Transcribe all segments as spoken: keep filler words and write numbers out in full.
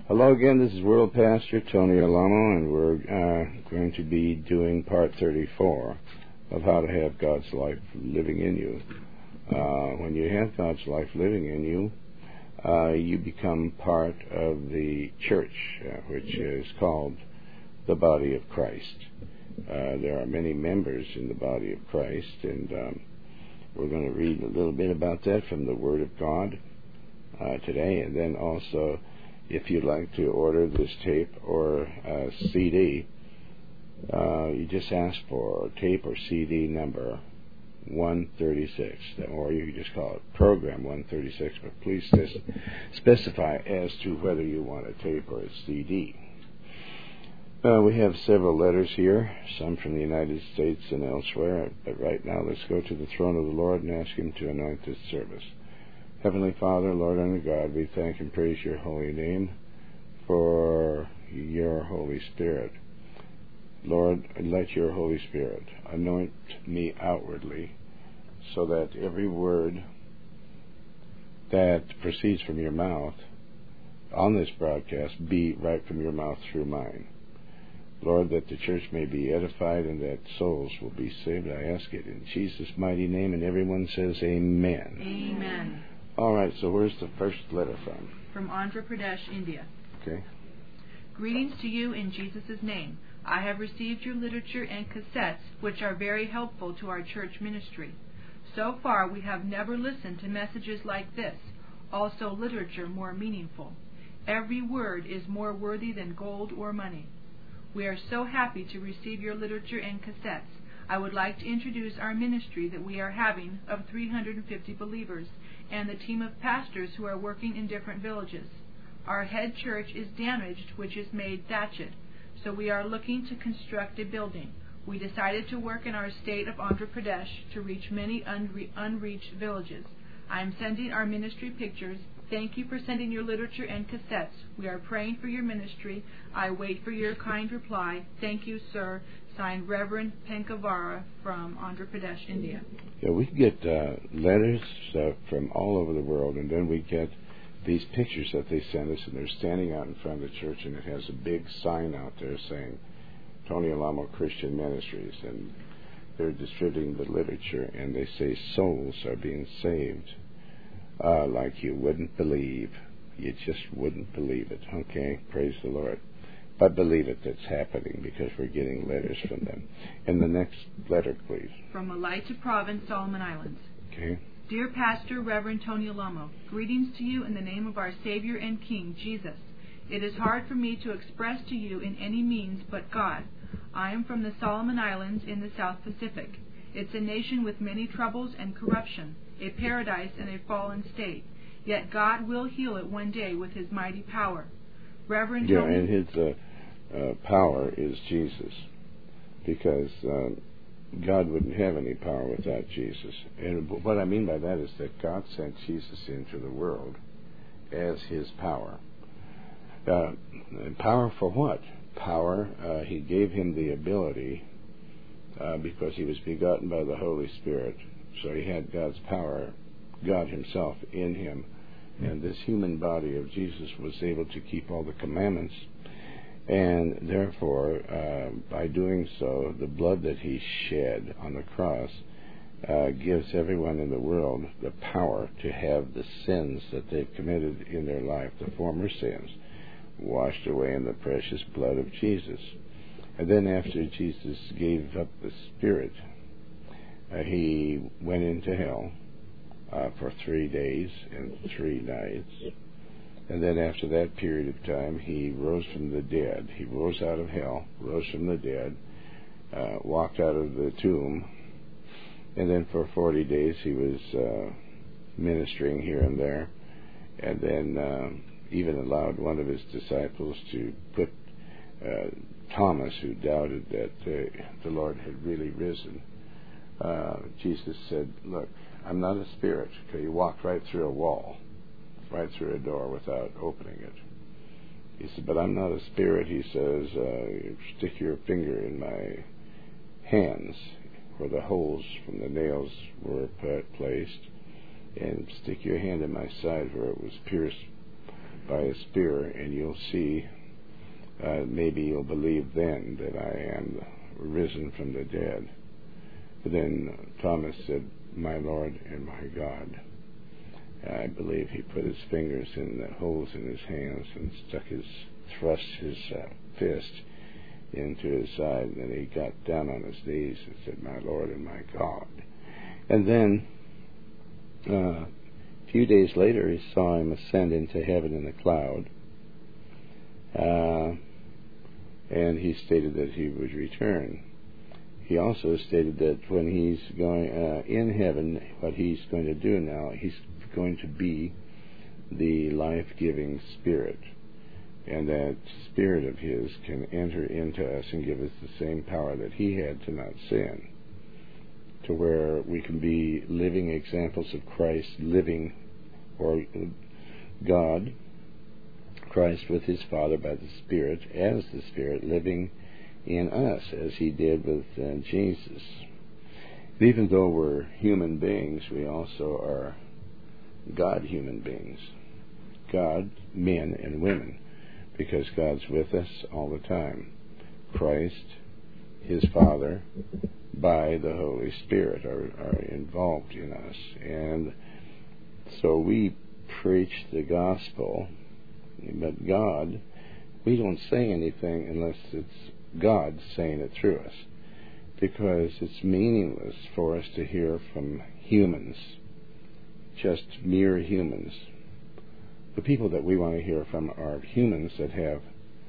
Hello again, this is World Pastor Tony Alamo, and we're uh, going to be doing part thirty-four of how to have God's life living in you. Uh, when you have God's life living in you, uh, you become part of the church, uh, which is called the body of Christ. Uh, there are many members in the body of Christ, and um, we're going to read a little bit about that from the Word of God uh, today, and then also, if you'd like to order this tape or uh, C D, uh, you just ask for tape or C D number one thirty-six, or you can just call it program one thirty-six, but please specify as to whether you want a tape or a C D. Uh, we have several letters here, some from the United States and elsewhere, but right now let's go to the throne of the Lord and ask Him to anoint this service. Heavenly Father, Lord and God, we thank and praise your holy name for your Holy Spirit. Lord, let your Holy Spirit anoint me outwardly so that every word that proceeds from your mouth on this broadcast be right from your mouth through mine. Lord, that the church may be edified and that souls will be saved. I ask it in Jesus' mighty name, and everyone says amen. Amen. All right, so where's the first letter from? From Andhra Pradesh, India. Okay. Greetings to you in Jesus' name. I have received your literature and cassettes, which are very helpful to our church ministry. So far, we have never listened to messages like this, also literature more meaningful. Every word is more worthy than gold or money. We are so happy to receive your literature and cassettes. I would like to introduce our ministry that we are having of three hundred fifty believers and the team of pastors who are working in different villages. Our head church is damaged, which is made thatched, so we are looking to construct a building. We decided to work in our state of Andhra Pradesh to reach many unre- unreached villages. I am sending our ministry pictures. Thank you for sending your literature and cassettes. We are praying for your ministry. I wait for your kind reply. Thank you, sir. Signed, Reverend Penkavara from Andhra Pradesh, India. Yeah, we get uh, letters uh, from all over the world, and then we get these pictures that they send us, and they're standing out in front of the church, and it has a big sign out there saying Tony Alamo Christian Ministries, and they're distributing the literature, and they say souls are being saved uh, like you wouldn't believe. You just wouldn't believe it. Okay, praise the Lord. But believe it, that's happening because we're getting letters from them. And the next letter, please. From Malaita Province, Solomon Islands. Okay. Dear Pastor, Reverend Tony Alamo, greetings to you in the name of our Savior and King, Jesus. It is hard for me to express to you in any means but God. I am from the Solomon Islands in the South Pacific. It's a nation with many troubles and corruption, a paradise in a fallen state. Yet God will heal it one day with His mighty power. Reverend Yeah, Tony... and His... Uh, Uh, power is Jesus, because uh, God wouldn't have any power without Jesus. And what I mean by that is that God sent Jesus into the world as His power. Uh, power for what? Power, uh, He gave Him the ability, uh, because He was begotten by the Holy Spirit, so He had God's power, God Himself in Him, and this human body of Jesus was able to keep all the commandments. And therefore, uh, by doing so, the blood that He shed on the cross uh, gives everyone in the world the power to have the sins that they've committed in their life, the former sins, washed away in the precious blood of Jesus. And then after Jesus gave up the Spirit, uh, He went into hell uh, for three days and three nights. And then after that period of time, He rose from the dead. He rose out of hell, rose from the dead, uh, walked out of the tomb, and then for forty days He was uh, ministering here and there, and then uh, even allowed one of His disciples to put uh, Thomas, who doubted that uh, the Lord had really risen. Uh, Jesus said, "Look, I'm not a spirit." Okay, He walked right through a wall, right through a door without opening it. He said, "But I'm not a spirit." He says, uh, "Stick your finger in my hands where the holes from the nails were put, placed, and stick your hand in my side where it was pierced by a spear, and you'll see, uh, maybe you'll believe then that I am risen from the dead. But then Thomas said, my Lord and my God. I believe he put his fingers in the holes in his hands and stuck his, thrust his uh, fist into his side, and then he got down on his knees and said, my Lord and my God. And then uh, a few days later he saw him ascend into heaven in a cloud, uh, and he stated that he would return. He also stated that when he's going uh, in heaven, what he's going to do now, he's going to be the life-giving Spirit. And that Spirit of his can enter into us and give us the same power that he had to not sin, to where we can be living examples of Christ, living, or God, Christ with his Father by the Spirit, as the Spirit living in us, as he did with uh, Jesus. And even though we're human beings, we also are God human beings. God, men and women, because God's with us all the time. Christ, his Father, by the Holy Spirit are, are involved in us. And so we preach the gospel, but God, we don't say anything unless it's God saying it through us, because it's meaningless for us to hear from humans, just mere humans. The people that we want to hear from are humans that have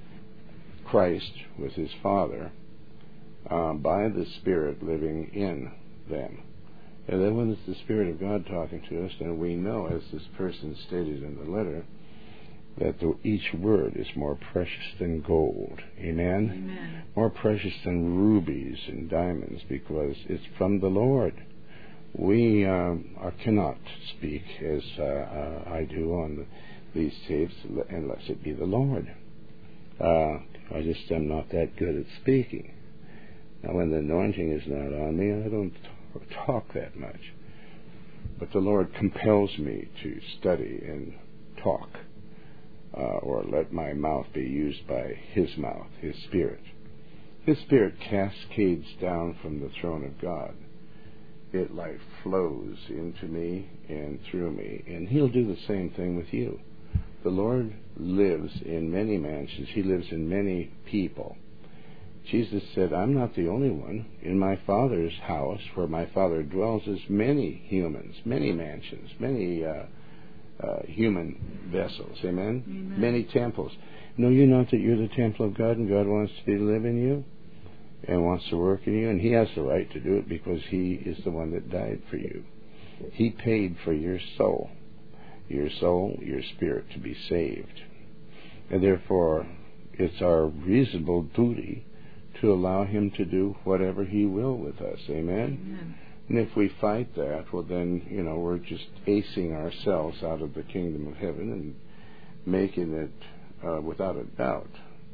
Christ with his Father uh, by the Spirit living in them. And then when it's the Spirit of God talking to us, then we know, as this person stated in the letter, that the, each word is more precious than gold. Amen? Amen? More precious than rubies and diamonds, because it's from the Lord. We um, are, cannot speak as uh, uh, I do on the, these tapes unless it be the Lord. Uh, I just am not that good at speaking. Now, when the anointing is not on me, I don't t- talk that much. But the Lord compels me to study and talk, uh, or let my mouth be used by his mouth, his Spirit. His Spirit cascades down from the throne of God. It like flows into me and through me, and he'll do the same thing with you. The Lord lives in many mansions. He lives in many people. Jesus said, I'm not the only one. In my Father's house, where my Father dwells, is many humans, many mansions, many uh, uh, human vessels. Amen? Amen? Many temples. Know you not that you're the temple of God, and God wants to live in you and wants to work in you? And he has the right to do it because he is the one that died for you. He paid for your soul, your soul, your spirit to be saved. And therefore, it's our reasonable duty to allow him to do whatever he will with us. Amen? Amen. And if we fight that, well then, you know, we're just acing ourselves out of the kingdom of heaven and making it, uh, without a doubt,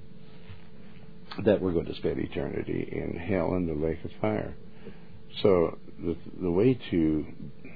that we're going to spend eternity in hell in the lake of fire. So the, the way to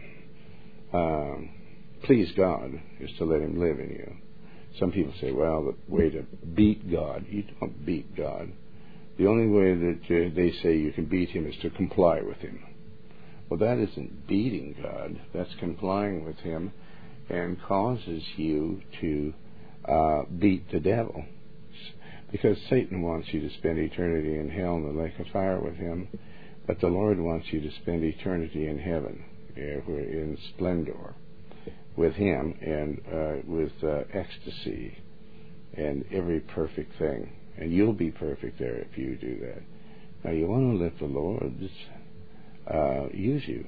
um, please God is to let him live in you. Some people say, well, the way to beat God, you don't beat God. The only way that uh, they say you can beat him is to comply with him. Well, that isn't beating God. That's complying with him, and causes you to uh, beat the devil. Because Satan wants you to spend eternity in hell in the lake of fire with him, but the Lord wants you to spend eternity in heaven, in splendor, with him, and uh, with uh, ecstasy and every perfect thing. And you'll be perfect there if you do that. Now, you want to let the Lord uh, use you.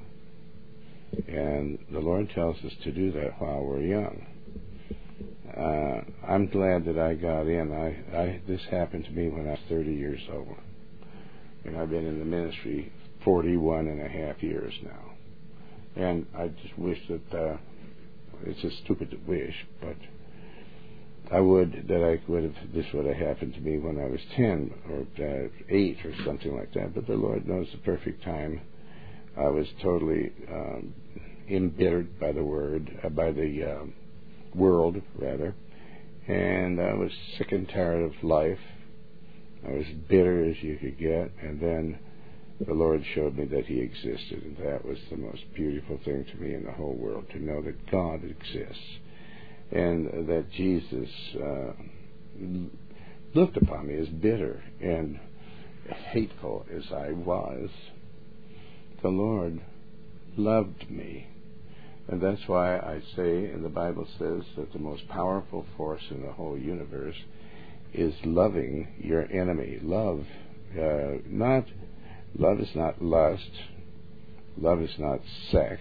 And the Lord tells us to do that while we're young. Uh, I'm glad that I got in. I, I this happened to me when I was thirty years old. And I've been in the ministry forty-one and a half years now. And I just wish that, uh, it's just stupid to wish, but I would that I would have, this would have happened to me when I was ten or uh, eight or something like that. But the Lord knows the perfect time. I was totally um, embittered by the word, uh, by the uh, world rather, And I was sick and tired of life. I was bitter as you could get. And then the Lord showed me that He existed. And that was the most beautiful thing to me in the whole world, to know that God exists. And that Jesus uh, looked upon me as bitter and hateful as I was. The Lord loved me. And that's why I say, and the Bible says, that the most powerful force in the whole universe is loving your enemy. Love, uh, not, love is not lust. Love is not sex.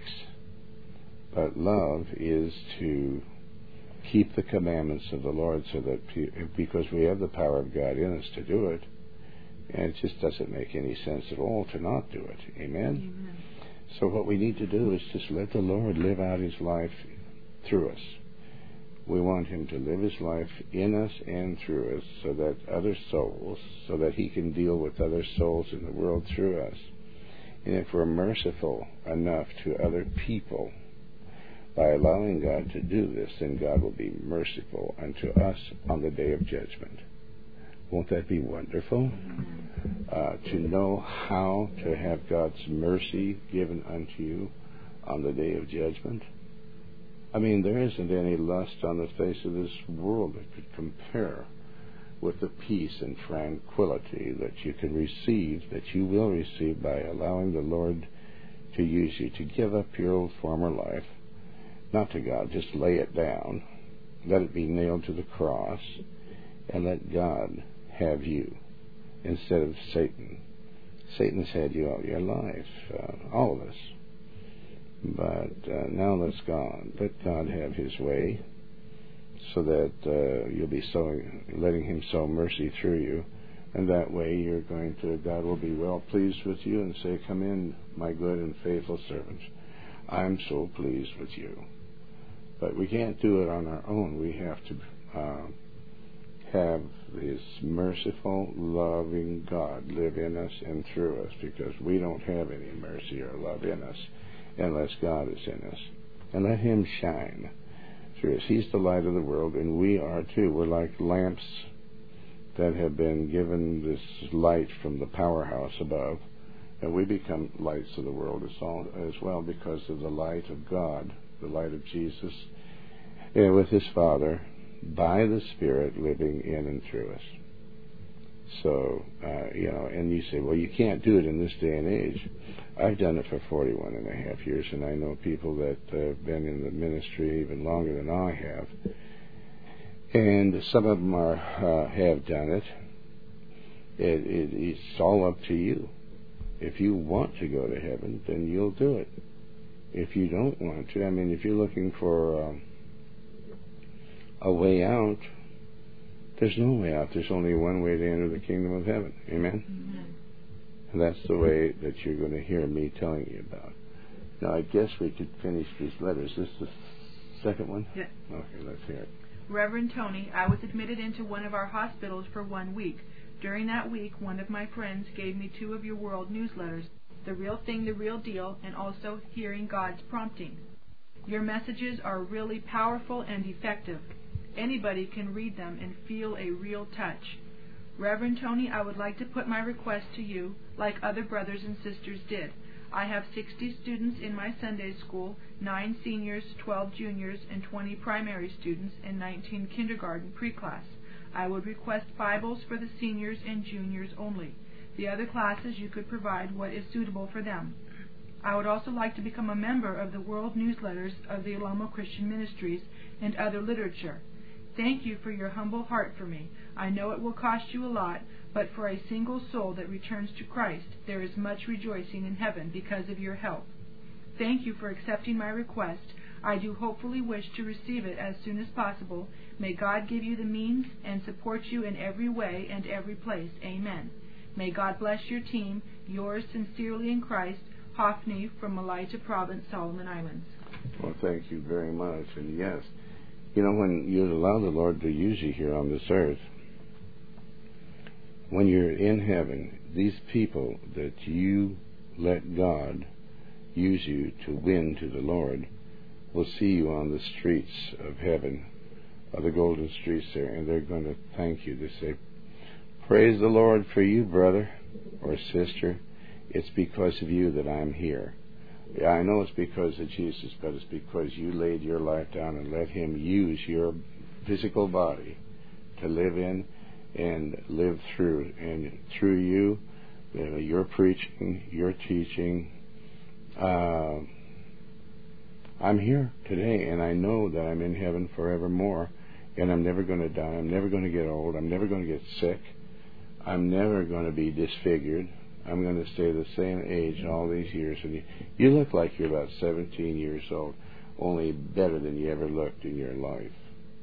But love is to keep the commandments of the Lord, so that, because we have the power of God in us to do it, and it just doesn't make any sense at all to not do it. Amen? Amen. So what we need to do is just let the Lord live out His life through us. We want Him to live His life in us and through us, so that other souls, so that He can deal with other souls in the world through us. And if we're merciful enough to other people by allowing God to do this, then God will be merciful unto us on the day of judgment. Won't that be wonderful? Uh, to know how to have God's mercy given unto you on the day of judgment. I mean, there isn't any lust on the face of this world that could compare with the peace and tranquility that you can receive, that you will receive by allowing the Lord to use you, to give up your old former life, not to God, just lay it down, let it be nailed to the cross, and let God have you instead of Satan. Satan's had you all your life, uh, all of us. But uh, now let's God, let God have His way, so that uh, you'll be so letting Him sow mercy through you, and that way you're going to, God will be well pleased with you and say, "Come in, my good and faithful servant. I'm so pleased with you." But we can't do it on our own. We have to uh, have this merciful, loving God live in us and through us, because we don't have any mercy or love in us unless God is in us. And let Him shine through us. He's the light of the world, and we are too. We're like lamps that have been given this light from the powerhouse above, and we become lights of the world as well because of the light of God, the light of Jesus, and with His Father, by the Spirit living in and through us. So, uh, you know, and you say, well, you can't do it in this day and age. I've done it for forty-one and a half years, and I know people that have been in the ministry even longer than I have. And some of them are, uh, have done it. It, it. It's all up to you. If you want to go to heaven, then you'll do it. If you don't want to, I mean, if you're looking for um, a way out, there's no way out. There's only one way to enter the kingdom of heaven. Amen? Amen. And that's the way that you're going to hear me telling you about. Now, I guess we could finish these letters. Is this the second one? Yes. Okay, let's hear it. Reverend Tony, I was admitted into one of our hospitals for one week. During that week, one of my friends gave me two of your world newsletters, The Real Thing, The Real Deal, and also Hearing God's Prompting. Your messages are really powerful and effective. Anybody can read them and feel a real touch. Reverend Tony, I would like to put my request to you, like other brothers and sisters did. I have sixty students in my Sunday school, nine seniors, twelve juniors, and twenty primary students, and nineteen kindergarten pre-class. I would request Bibles for the seniors and juniors only. The other classes you could provide what is suitable for them. I would also like to become a member of the world newsletters of the Alamo Christian Ministries and other literature. Thank you for your humble heart for me. I know it will cost you a lot, but for a single soul that returns to Christ, there is much rejoicing in heaven because of your help. Thank you for accepting my request. I do hopefully wish to receive it as soon as possible. May God give you the means and support you in every way and every place. Amen. May God bless your team. Yours sincerely in Christ, Hophni from Malaita Province, Solomon Islands. Well, thank you very much. And yes, you know, when you allow the Lord to use you here on this earth, when you're in heaven, these people that you let God use you to win to the Lord will see you on the streets of heaven of the golden streets there, and they're going to thank you. They say, praise the Lord for you, brother or sister. It's because of you that I'm here. Yeah, I know it's because of Jesus, but it's because you laid your life down and let Him use your physical body to live in and live through. And through you, you know, your preaching, your teaching, uh, I'm here today, and I know that I'm in heaven forevermore, and I'm never going to die. I'm never going to get old. I'm never going to get sick. I'm never going to be disfigured. I'm going to stay the same age all these years. And you, you look like you're about seventeen years old, only better than you ever looked in your life.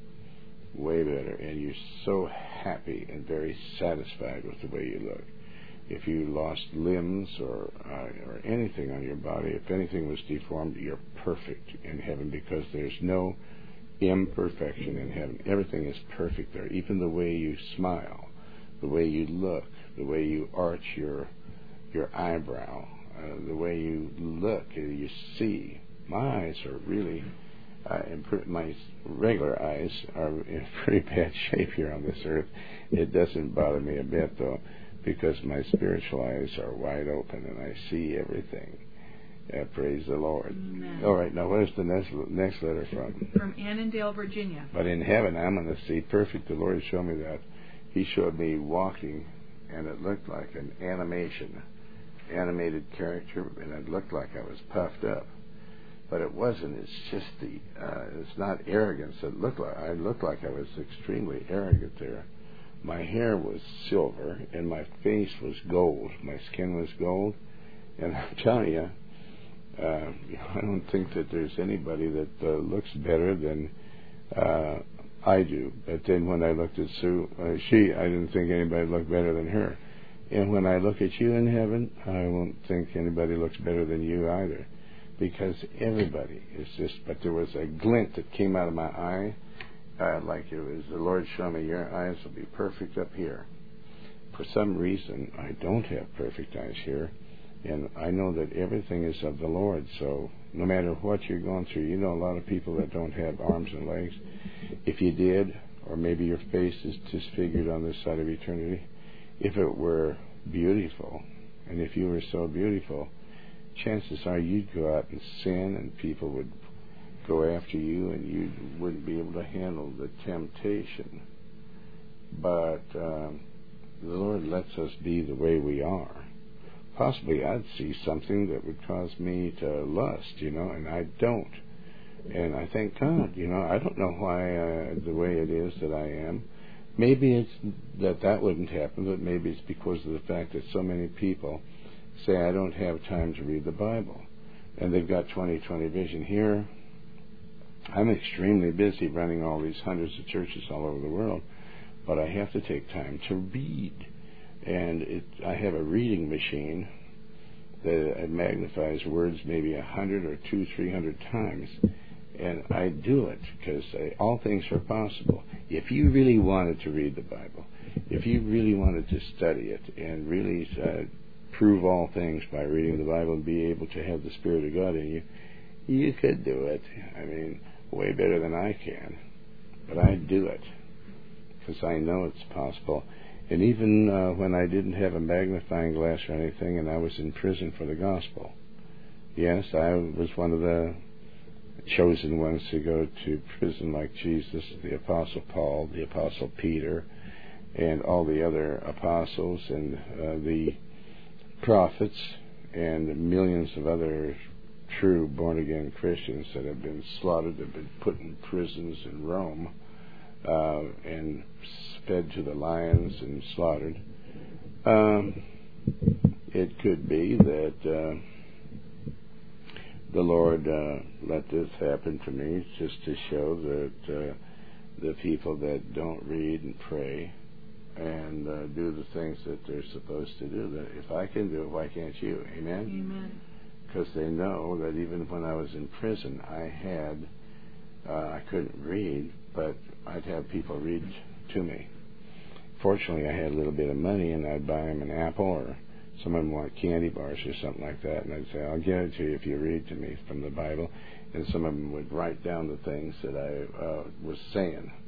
Way better. And you're so happy and very satisfied with the way you look. If you lost limbs or uh, or anything on your body, if anything was deformed, you're perfect in heaven, because there's no imperfection in heaven. Everything is perfect there. Even the way you smile, the way you look, the way you arch your your eyebrow, uh, the way you look, uh, you see. My eyes are really, uh, in pr- my regular eyes are in pretty bad shape here on this earth. It doesn't bother me a bit, though, because my spiritual eyes are wide open and I see everything. Uh, praise the Lord. Amen. All right, now where's the next next letter from? From Annandale, Virginia. But in heaven, I'm going to see perfect. The Lord showed me that. He showed me walking, and it looked like an animation, animated character, and it looked like I was puffed up. But it wasn't. It's just the, uh, it's not arrogance. It looked like, I looked like I was extremely arrogant there. My hair was silver, and my face was gold. My skin was gold. And I'm telling you, uh, I don't think that there's anybody that uh, looks better than uh, I do. But then when I looked at Sue, uh, she, I didn't think anybody looked better than her. And when I look at you in heaven, I won't think anybody looks better than you either. Because everybody is just, but there was a glint that came out of my eye, uh, like it was the Lord showing me, your eyes will be perfect up here. For some reason, I don't have perfect eyes here, and I know that everything is of the Lord, so no matter what you're going through, you know a lot of people that don't have arms and legs. If you did, or maybe your face is disfigured on this side of eternity, if it were beautiful, and if you were so beautiful, chances are you'd go out and sin, and people would go after you, and you wouldn't be able to handle the temptation. But um, the Lord lets us be the way we are. Possibly I'd see something that would cause me to lust, you know, and I don't. And I thank God, you know, I don't know why uh, the way it is that I am. Maybe it's that that wouldn't happen, but maybe it's because of the fact that so many people say, I don't have time to read the Bible. And they've got twenty twenty vision here. I'm extremely busy running all these hundreds of churches all over the world, but I have to take time to read. And it, I have a reading machine that magnifies words maybe a hundred or two, three hundred times. And I do it because all things are possible. If you really wanted to read the Bible, if you really wanted to study it and really uh, prove all things by reading the Bible and be able to have the Spirit of God in you, you could do it. I mean, way better than I can. But I do it because I know it's possible. And even uh, when I didn't have a magnifying glass or anything and I was in prison for the gospel, yes, I was one of the chosen ones to go to prison like Jesus, the Apostle Paul, the Apostle Peter, and all the other apostles and uh, the prophets and millions of other true born-again Christians that have been slaughtered, have been put in prisons in Rome uh, and fed to the lions and slaughtered. Um, it could be that uh, the Lord uh, let this happen to me just to show that uh, the people that don't read and pray and uh, do the things that they're supposed to do, that if I can do it, why can't you? Amen? Amen. Because they know that even when I was in prison, I had, uh, I couldn't read, but I'd have people read to me. Fortunately, I had a little bit of money, and I'd buy them an apple, or some of them want candy bars or something like that, and I'd say, I'll give it to you if you read to me from the Bible. And some of them would write down the things that I uh, was saying.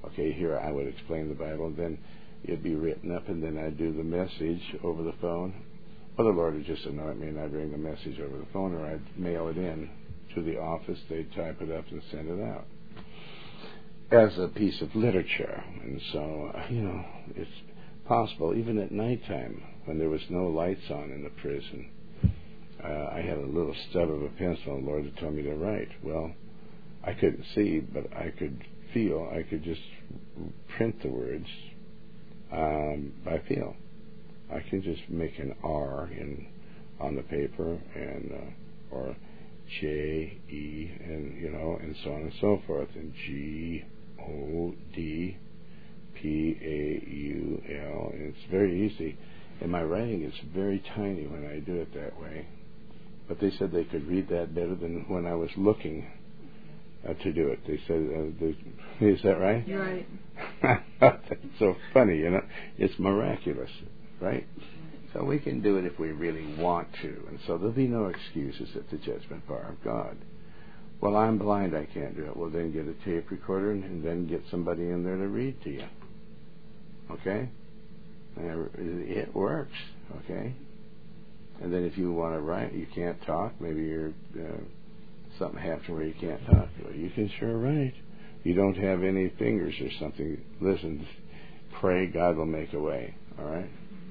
Okay, here I would explain the Bible, and then it'd be written up, and then I'd do the message over the phone. Or the Lord would just anoint me, and I'd bring the message over the phone, or I'd mail it in to the office. They'd type it up and send it out as a piece of literature. And so, uh, you know, it's possible, even at nighttime, when there was no lights on in the prison, uh, I had a little stub of a pencil, and the Lord had told me to write. Well, I couldn't see, but I could feel. I could just print the words um, by feel. I can just make an R in on the paper, and uh, or J, E, and you know, and so on and so forth, and G, O, D, P, A, U, L, and it's very easy. And my writing is very tiny when I do it that way. But they said they could read that better than when I was looking uh, to do it. They said, uh, they, is that right? You're right. That's so funny, you know. It's miraculous, right? So we can do it if we really want to. And so there'll be no excuses at the judgment bar of God. Well, I'm blind, I can't do it. Well, then get a tape recorder and, and then get somebody in there to read to you. Okay? And it works, okay? And then if you want to write, you can't talk, maybe you're uh, something happened where you can't talk. Well, you can sure write. You don't have any fingers or something. Listen, pray, God will make a way, all right?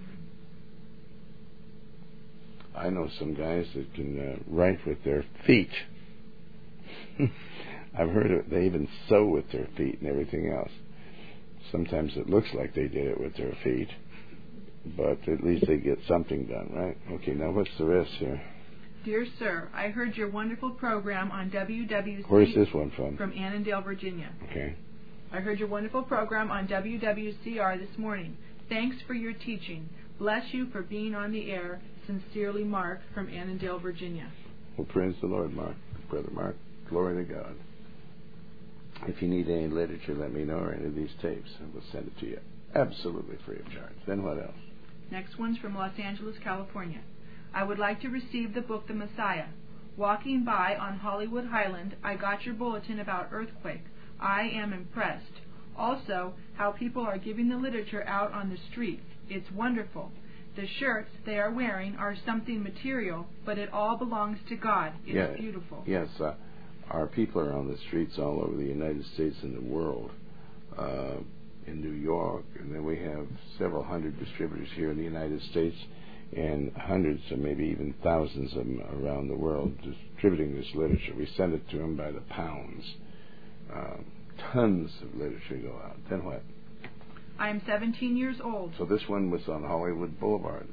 I know some guys that can uh, write with their feet. I've heard of it. They even sew with their feet and everything else. Sometimes it looks like they did it with their feet, but at least they get something done, right? Okay, now what's the rest here? Dear Sir, I heard your wonderful program on W W C... Where's this one from? From Annandale, Virginia. Okay. I heard your wonderful program on W W C R this morning. Thanks for your teaching. Bless you for being on the air. Sincerely, Mark from Annandale, Virginia. Well, praise the Lord, Mark. Brother Mark. Glory to God. If you need any literature, let me know, or any of these tapes, and we'll send it to you absolutely free of charge. Then what else? Next one's from Los Angeles, California. I would like to receive the book The Messiah. Walking by on Hollywood Highland, I got your bulletin about earthquake. I am impressed. Also, how people are giving the literature out on the streets. It's wonderful. The shirts they are wearing are something material, but it all belongs to God. It's yeah, beautiful. Yes, uh, our people are on the streets all over the United States and the world. Uh, in New York, and then we have several hundred distributors here in the United States, and hundreds or maybe even thousands of them around the world distributing this literature. We send it to them by the pounds. Uh, tons of literature go out. Then what? I am seventeen years old. So this one was on Hollywood Boulevard,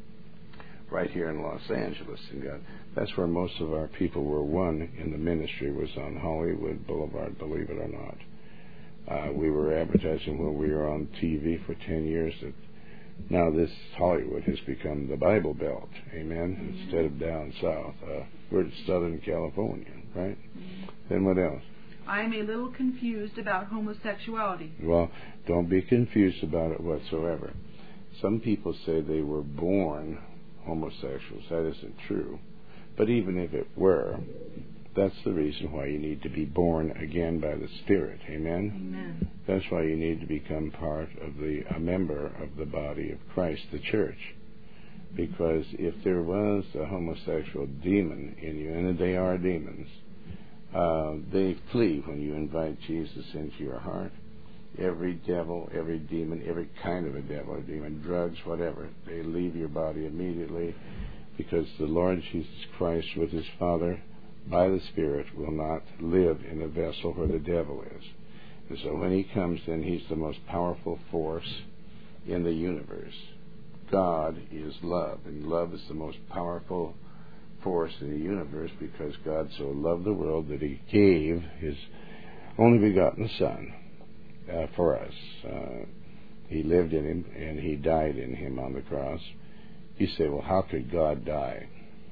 right here in Los Angeles. And God, that's where most of our people were won in the ministry, was on Hollywood Boulevard, believe it or not. Uh, we were advertising when we were on T V for ten years that now this Hollywood has become the Bible Belt, amen, mm-hmm. instead of down south. Uh, we're in Southern California, right? Mm-hmm. Then what else? I am a little confused about homosexuality. Well, don't be confused about it whatsoever. Some people say they were born homosexuals. That isn't true. But even if it were, that's the reason why you need to be born again by the Spirit. Amen? Amen. That's why you need to become part of the, a member of the body of Christ, the church. Because if there was a homosexual demon in you, and they are demons, uh, they flee when you invite Jesus into your heart. Every devil, every demon, every kind of a devil or demon, drugs, whatever, they leave your body immediately, because the Lord Jesus Christ with his Father by the Spirit will not live in a vessel where the devil is. And so when he comes in, he's the most powerful force in the universe. God is love, and love is the most powerful force in the universe, because God so loved the world that he gave his only begotten Son uh, for us. Uh, he lived in him, and he died in him on the cross. You say, well, how could God die?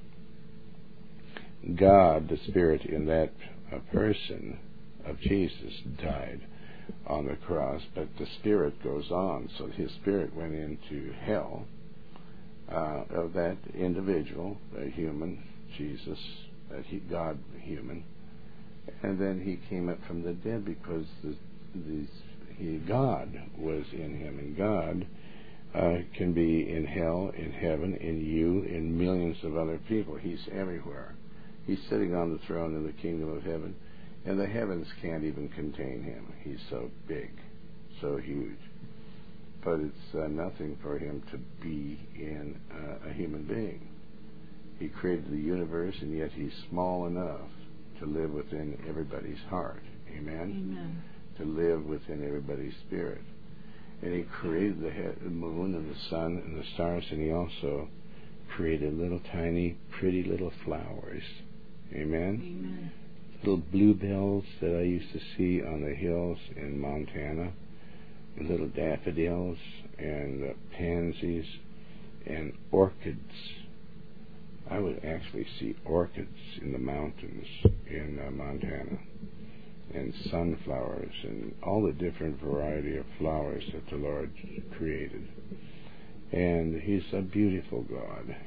God, the Spirit in that uh, person of Jesus, died on the cross, but the Spirit goes on. So his Spirit went into hell uh, of that individual, a human, Jesus, that he, God human, and then he came up from the dead, because the, the, He, God was in him, and God uh, can be in hell, in heaven, in you, in millions of other people. He's everywhere. He's sitting on the throne in the kingdom of heaven, and the heavens can't even contain him. He's so big, so huge. But it's uh, nothing for him to be in uh, a human being. He created the universe, and yet he's small enough to live within everybody's heart. Amen? Amen. To live within everybody's spirit. And he created the, he- the moon and the sun and the stars, and he also created little tiny, pretty little flowers. Amen? Amen. Little bluebells that I used to see on the hills in Montana, and little daffodils and uh, pansies and orchids. I would actually see orchids in the mountains in uh, Montana, and sunflowers and all the different variety of flowers that the Lord created. And he's a beautiful God.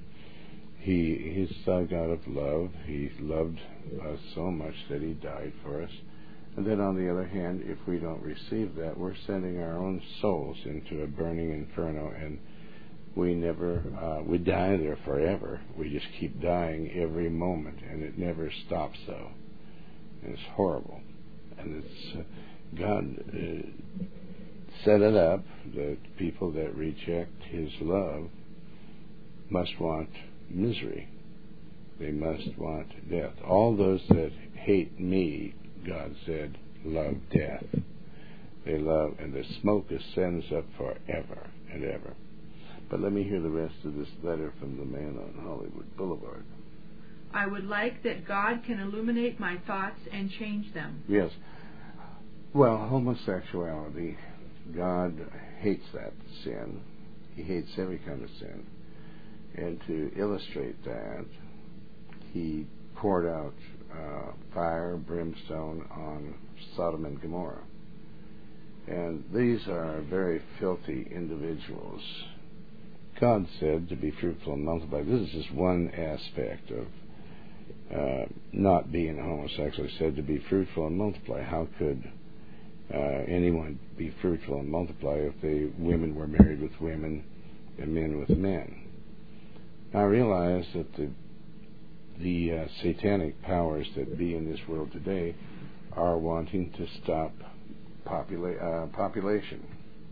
He He's a God of love. He loved us so much that he died for us. And then on the other hand, if we don't receive that, we're sending our own souls into a burning inferno, and we never, uh, we die there forever. We just keep dying every moment, and it never stops though. And it's horrible. And it's, uh, God uh, set it up that people that reject his love must want misery. They must want death. All those that hate me, God said, love death. They love, and the smoke ascends up forever and ever. But let me hear the rest of this letter from the man on Hollywood Boulevard. I would like that God can illuminate my thoughts and change them. Yes. Well, homosexuality, God hates that sin. He hates every kind of sin. And to illustrate that, he poured out uh, fire, brimstone on Sodom and Gomorrah. And these are very filthy individuals. God said to be fruitful and multiply. This is just one aspect of uh, not being homosexual. He said to be fruitful and multiply. How could uh, anyone be fruitful and multiply if the women were married with women and men with men? I realize that the the uh, satanic powers that be in this world today are wanting to stop popula- uh, population.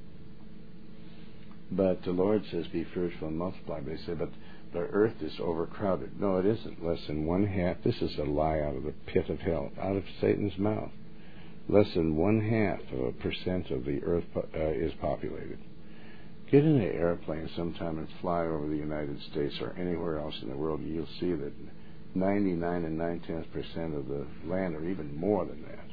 But the Lord says, be fruitful and multiply. They say, but the earth is overcrowded. No, it isn't. Less than one half. This is a lie out of the pit of hell, out of Satan's mouth. Less than one half of a percent of the earth uh, is populated. Get in an airplane sometime and fly over the United States or anywhere else in the world, and you'll see that ninety-nine and nine-tenths percent of the land, or even more than that,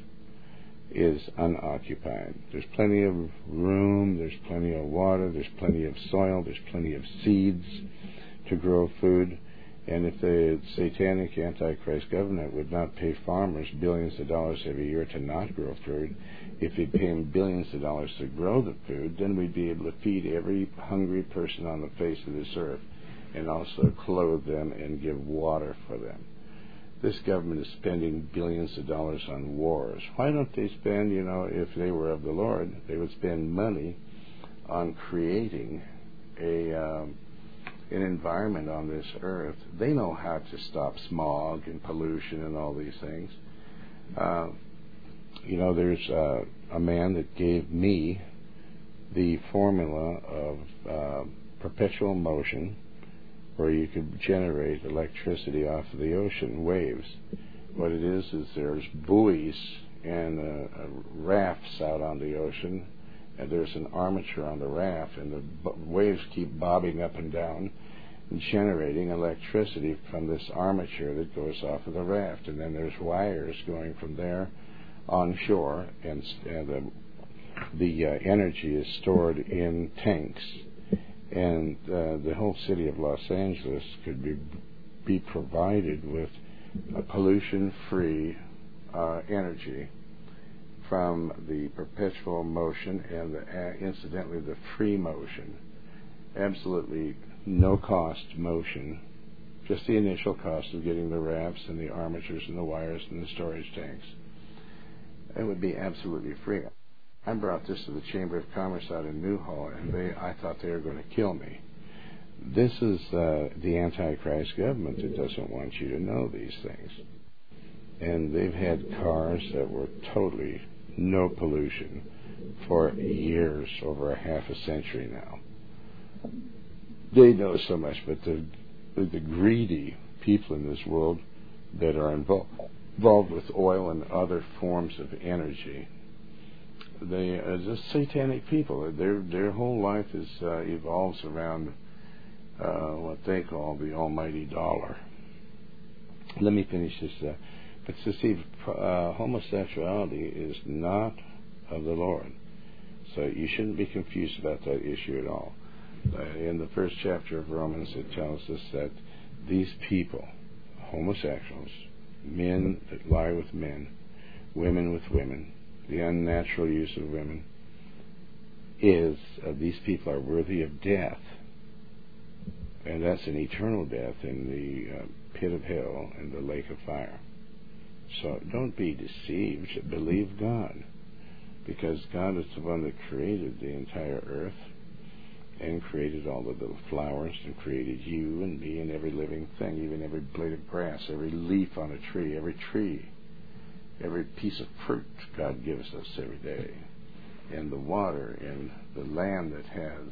is unoccupied. There's plenty of room, there's plenty of water, there's plenty of soil, there's plenty of seeds to grow food. And if the satanic Antichrist government would not pay farmers billions of dollars every year to not grow food, if it paid them billions of dollars to grow the food, then we'd be able to feed every hungry person on the face of this earth, and also clothe them and give water for them. This government is spending billions of dollars on wars. Why don't they spend, you know, if they were of the Lord, they would spend money on creating a um, an environment on this earth. They know how to stop smog and pollution and all these things. Uh, you know, there's uh, a man that gave me the formula of uh, perpetual motion, where you could generate electricity off of the ocean waves. What it is is there's buoys and uh, uh, rafts out on the ocean, and there's an armature on the raft, and the b- waves keep bobbing up and down and generating electricity from this armature that goes off of the raft. And then there's wires going from there onshore, and, and the, the uh, energy is stored in tanks. And uh, the whole city of Los Angeles could be be provided with a pollution-free uh, energy from the perpetual motion and, the, uh, incidentally, the free motion. Absolutely no-cost motion, just the initial cost of getting the rafts and the armatures and the wires and the storage tanks. It would be absolutely free. I brought this to the Chamber of Commerce out in Newhall, and they, I thought they were going to kill me. This is uh, the Antichrist government that doesn't want you to know these things. And they've had cars that were totally no pollution for years, over a half a century now. They know so much, but the, the greedy people in this world that are involved, involved with oil and other forms of energy, they are just satanic people. Their their whole life is uh, evolves around uh, what they call the almighty dollar. Let me finish this. Uh, but to see, uh, homosexuality is not of the Lord, so you shouldn't be confused about that issue at all. Uh, in the first chapter of Romans, it tells us that these people, homosexuals, men that lie with men, women with women, the unnatural use of women, is uh, these people are worthy of death. And that's an eternal death in the uh, pit of hell and the lake of fire. So don't be deceived. Believe God. Because God is the one that created the entire earth and created all the little flowers and created you and me and every living thing, even every blade of grass, every leaf on a tree, every tree. Every piece of fruit God gives us every day, and the water and the land that has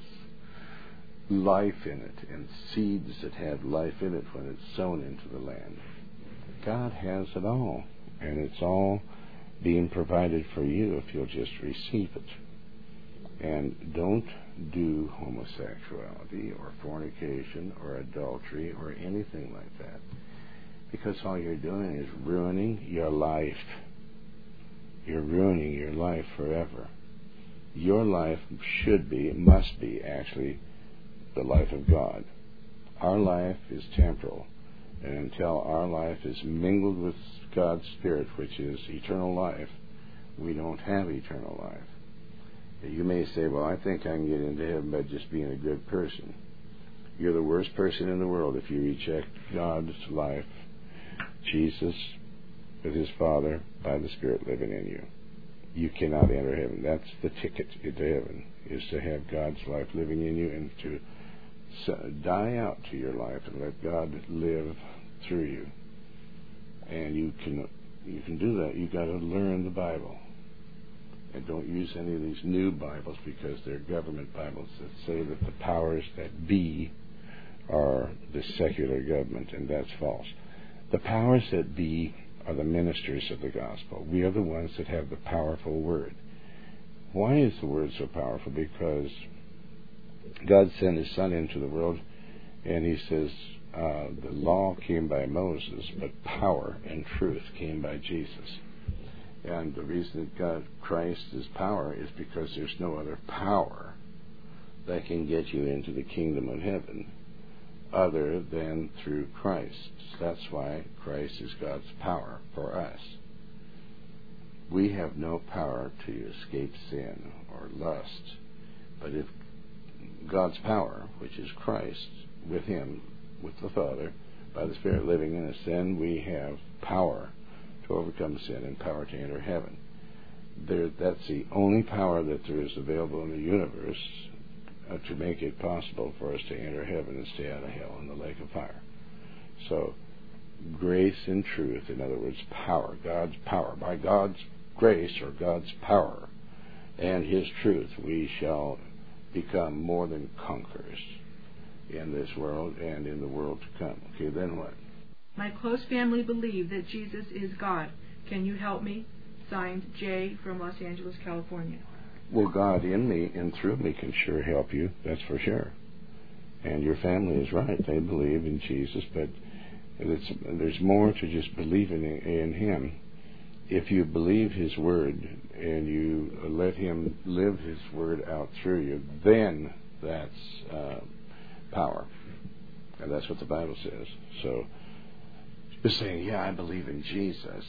life in it, and seeds that have life in it when it's sown into the land. God has it all, and it's all being provided for you if you'll just receive it. And don't do homosexuality or fornication or adultery or anything like that. Because all you're doing is ruining your life. You're ruining your life forever. Your life should be, must be actually, the life of God. Our life is temporal. And until our life is mingled with God's Spirit, which is eternal life, we don't have eternal life. You may say, well, I think I can get into heaven by just being a good person. You're the worst person in the world if you reject God's life, Jesus with his Father by the Spirit living in you. You cannot enter heaven. That's the ticket into heaven, is to have God's life living in you and to die out to your life and let God live through you. And you can you can do that. You've got to learn the Bible. And don't use any of these new Bibles because they're government Bibles that say that the powers that be are the secular government, and that's false. The powers that be are the ministers of the gospel. We are the ones that have the powerful word. Why is the word so powerful? Because God sent his Son into the world, and he says uh, the law came by Moses, but power and truth came by Jesus. And the reason that God, Christ is power is because there's no other power that can get you into the kingdom of heaven other than through Christ. That's why Christ is God's power for us. We have no power to escape sin or lust, but if God's power, which is Christ, with him, with the Father, by the Spirit living in us, then we have power to overcome sin and power to enter heaven. There, that's the only power that there is available in the universe uh, to make it possible for us to enter heaven and stay out of hell in the lake of fire. So, grace and truth, in other words, power, God's power. By God's grace or God's power and his truth, we shall become more than conquerors in this world and in the world to come. Okay, then what? My close family believe that Jesus is God. Can you help me? Signed, Jay from Los Angeles, California. Well, God in me and through me can sure help you, that's for sure. And your family is right. They believe in Jesus, but it's, there's more to just believing in, in him. If you believe his word and you let him live his word out through you, then that's uh, power. And that's what the Bible says. So, just saying, yeah, I believe in Jesus,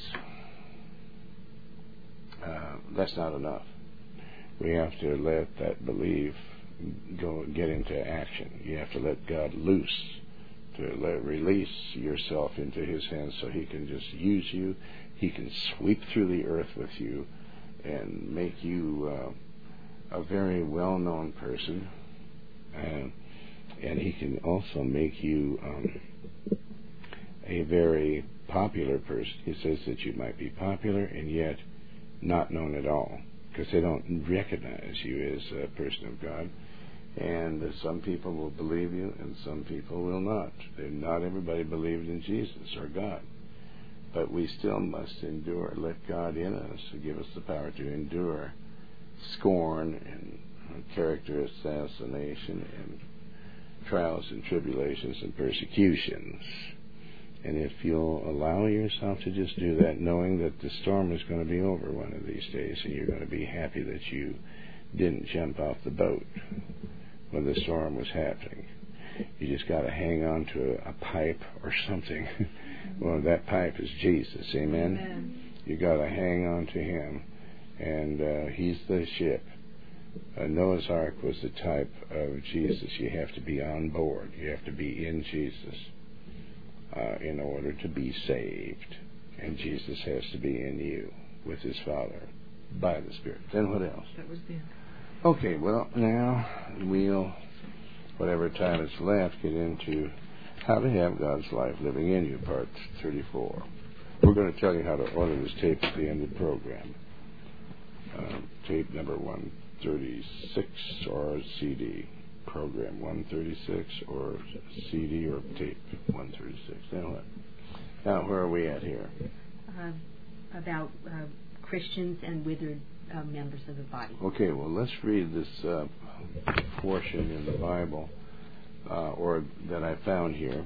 uh, that's not enough. We have to let that belief go get into action. You have to let God loose, to let release yourself into his hands so he can just use you. He can sweep through the earth with you and make you uh, a very well-known person, and and he can also make you um, a very popular person. He says that you might be popular and yet not known at all, because they don't recognize you as a person of God. And uh, some people will believe you and some people will not. They're not everybody believed in Jesus or God. But we still must endure. Let God in us give us the power to endure scorn and character assassination and trials and tribulations and persecutions. And if you'll allow yourself to just do that, knowing that the storm is going to be over one of these days, and you're going to be happy that you didn't jump off the boat when the storm was happening. You just got to hang on to a, a pipe or something. Well, that pipe is Jesus, amen? Amen. You got to hang on to him, and uh, he's the ship. Uh, Noah's Ark was the type of Jesus. You have to be on board. You have to be in Jesus uh, in order to be saved. And Jesus has to be in you with his Father by the Spirit. Then what else? That was the end. Okay, well, now we'll, whatever time is left, get into how to have God's life living in you, part thirty-four. We're going to tell you how to order this tape at the end of the program. Uh, tape number one thirty-six or C D. Program one thirty-six or C D or tape one thirty-six. Now what? Now, where are we at here? Uh, about uh, Christians and withered uh, members of the body. Okay, well, let's read this uh, portion in the Bible, uh, or that I found here.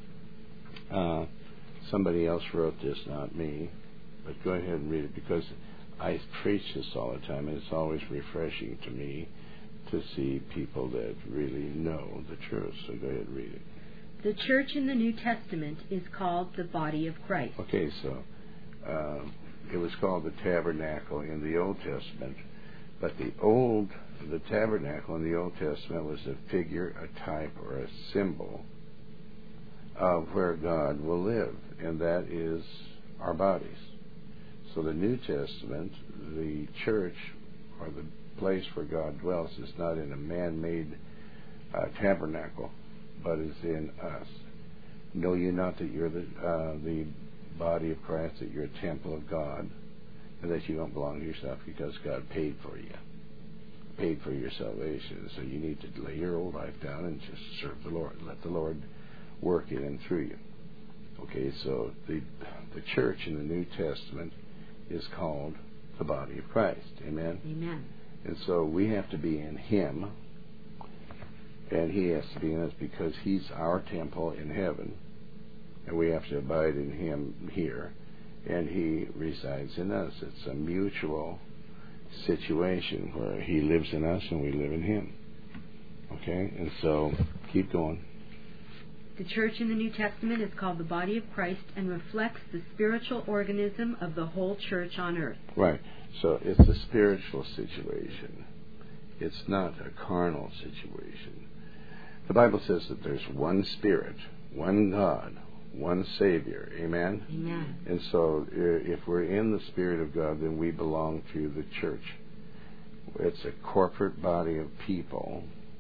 Uh, somebody else wrote this, not me, but go ahead and read it, because I preach this all the time, and it's always refreshing to me to see people that really know the truth. So go ahead and read it. The church in the New Testament is called the body of Christ. Okay, so uh, it was called the tabernacle in the Old Testament, but the old, the tabernacle in the Old Testament was a figure, a type, or a symbol of where God will live, and that is our bodies. So the New Testament, the church, or the place where God dwells, is not in a man-made uh, tabernacle, but is in us. Know ye not that you're the uh, the body of Christ, that you're a temple of God, and that you don't belong to yourself, because God paid for you, paid for your salvation. So you need to lay your old life down and just serve the Lord. Let the Lord work in and through you. Okay, so the the church in the New Testament is called the body of Christ. Amen? Amen. And so we have to be in him, and he has to be in us, because he's our temple in heaven, and we have to abide in him here, and he resides in us. It's a mutual situation where he lives in us and we live in him. Okay? And so, keep going. The church in the New Testament is called the body of Christ and reflects the spiritual organism of the whole church on earth. Right. So it's a spiritual situation. It's not a carnal situation. The Bible says that there's one Spirit, one God, one Savior. Amen? Amen. And so if we're in the Spirit of God, then we belong to the church. It's a corporate body of people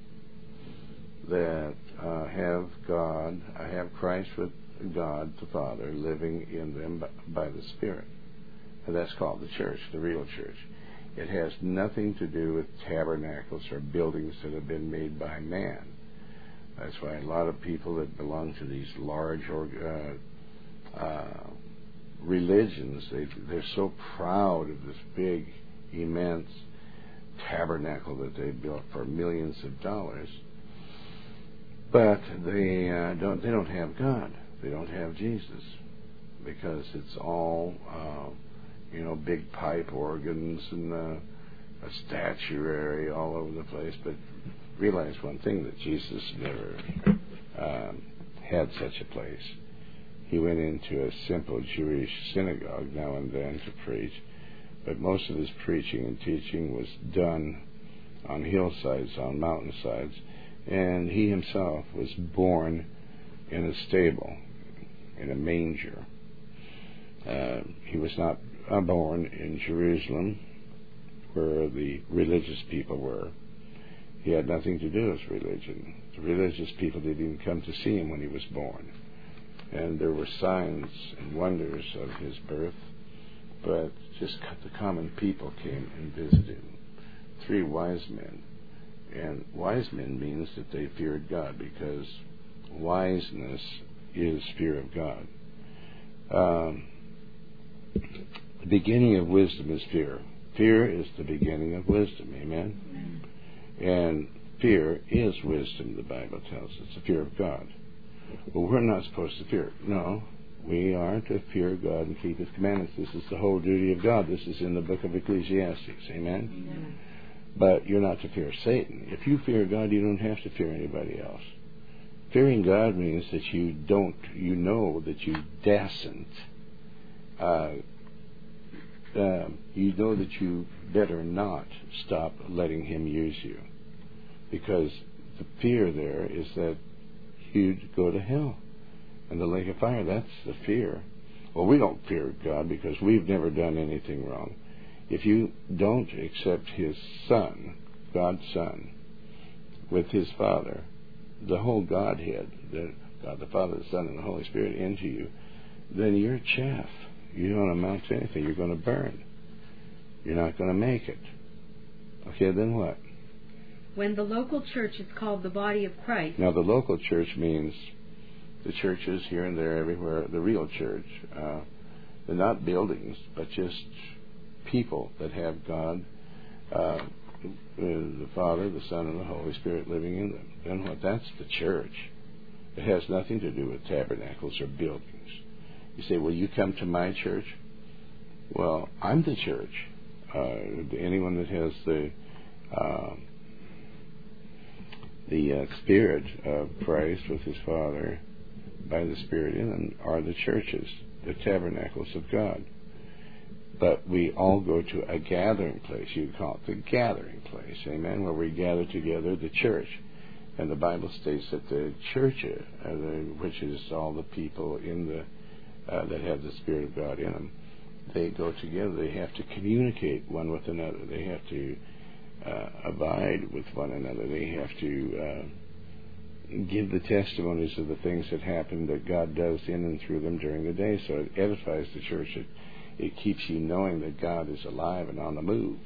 that uh, have God, uh, have Christ with God the Father living in them by, by the Spirit. And that's called the church, the real church. It has nothing to do with tabernacles or buildings that have been made by man. That's why a lot of people that belong to these large or, uh, uh, religions, they, they're so proud of this big, immense tabernacle that they built for millions of dollars. But they uh, don't. They don't have God. They don't have Jesus, because it's all, uh, you know, big pipe organs and uh, a statuary all over the place. But realize one thing, that Jesus never um, had such a place. He went into a simple Jewish synagogue now and then to preach, but most of his preaching and teaching was done on hillsides, on mountainsides. And he himself was born in a stable, in a manger. Uh, he was not uh, born in Jerusalem, where the religious people were. He had nothing to do with religion. The religious people didn't even come to see him when he was born. And there were signs and wonders of his birth, but just the common people came and visited him. Three wise men. And wise men means that they feared God, because wiseness is fear of God. Um, the beginning of wisdom is fear. Fear is the beginning of wisdom. Amen? And fear is wisdom, the Bible tells us. It's the fear of God. Well, we're not supposed to fear. No, we are to fear God and keep His commandments. This is the whole duty of God. This is in the book of Ecclesiastes. Amen? Amen. But you're not to fear Satan. If you fear God, you don't have to fear anybody else. Fearing God means that you don't, you know that you dasn't, uh, uh, you know that you better not stop letting Him use you. Because the fear there is that you'd go to hell and the lake of fire. That's the fear. Well, we don't fear God because we've never done anything wrong. If you don't accept His Son, God's Son, with His Father, the whole Godhead, the God the Father, the Son, and the Holy Spirit into you, then you're chaff. You don't amount to anything. You're going to burn. You're not going to make it. Okay, then what? When the local church is called the body of Christ. Now, the local church means the churches here and there, everywhere, the real church. Uh, they're not buildings, but just people that have God, uh, the Father, the Son, and the Holy Spirit living in them. Then what? That's the church. It has nothing to do with tabernacles or buildings. You say, well, you come to my church? Well, I'm the church. Uh, anyone that has the uh, the uh, Spirit of Christ with His Father by the Spirit in them are the churches, the tabernacles of God. But we all go to a gathering place. You call it the gathering place, amen, where we gather together, the church. And the Bible states that the church, uh, the, which is all the people in the uh, that have the Spirit of God in them, they go together. They have to communicate one with another. They have to uh, abide with one another. They have to uh, give the testimonies of the things that happen that God does in and through them during the day. So it edifies the church. It, it keeps you knowing that God is alive and on the move.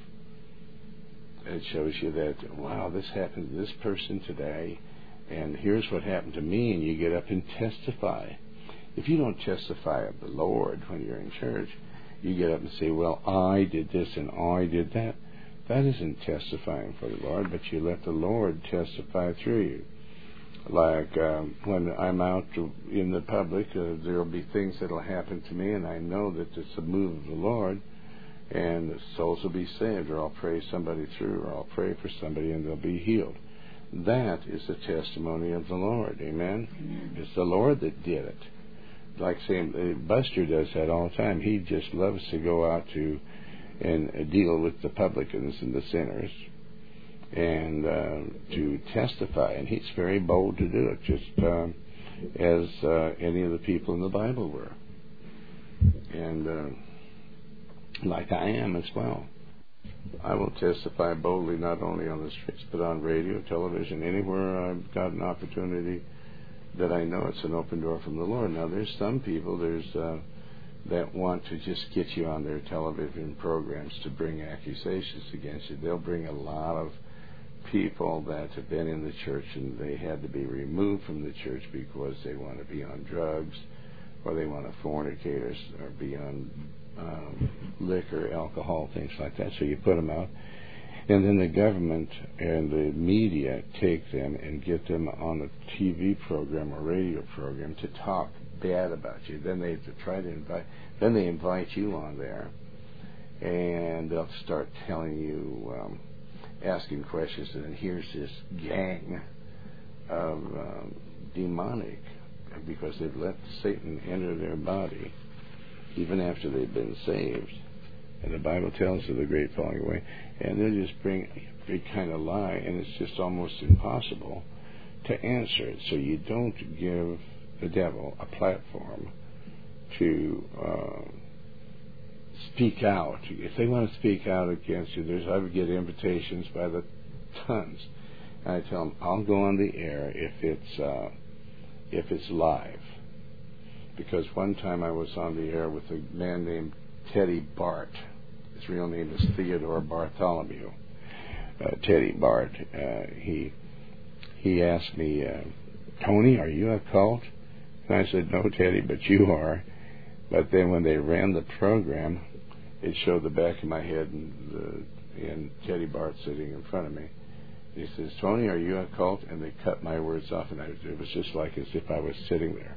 It shows you that, wow, this happened to this person today, and here's what happened to me, and you get up and testify. If you don't testify of the Lord when you're in church, you get up and say, well, I did this and I did that. That isn't testifying for the Lord, but you let the Lord testify through you. Like um, when I'm out in the public, uh, there will be things that will happen to me, and I know that it's a move of the Lord, and souls will be saved, or I'll pray somebody through, or I'll pray for somebody and they'll be healed. That is the testimony of the Lord. Amen? Amen. It's the Lord that did it. Like saying, Buster does that all the time. He just loves to go out to and deal with the publicans and the sinners, and uh, to testify. And he's very bold to do it, just uh, as uh, any of the people in the Bible were. And uh, like I am as well. I will testify boldly not only on the streets, but on radio, television, anywhere I've got an opportunity that I know it's an open door from the Lord. Now, there's some people there's uh, that want to just get you on their television programs to bring accusations against you. They'll bring a lot of people that have been in the church and they had to be removed from the church because they want to be on drugs, or they want to fornicate, or, or be on um, liquor, alcohol, things like that. So you put them out. And then the government and the media take them and get them on a T V program or radio program to talk bad about you. Then they to try to invite, then they invite you on there, and they'll start telling you, um, asking questions. And then here's this gang of um, demonic, because they've let Satan enter their body even after they've been saved. And the Bible tells of the great falling away. And they'll just bring every kind of lie, and it's just almost impossible to answer it. So you don't give the devil a platform to uh, speak out. If they want to speak out against you, there's I would get invitations by the tons. And I tell them, I'll go on the air if it's uh, if it's live. Because one time I was on the air with a man named Teddy Bart. His real name is Theodore Bartholomew. Uh, Teddy Bart. Uh, he he asked me, uh, Tony, are you a cult? And I said, no, Teddy, but you are. But then when they ran the program, it showed the back of my head and, the, and Teddy Bart sitting in front of me. He says, Tony, are you a cult? And they cut my words off, and I, it was just like as if I was sitting there.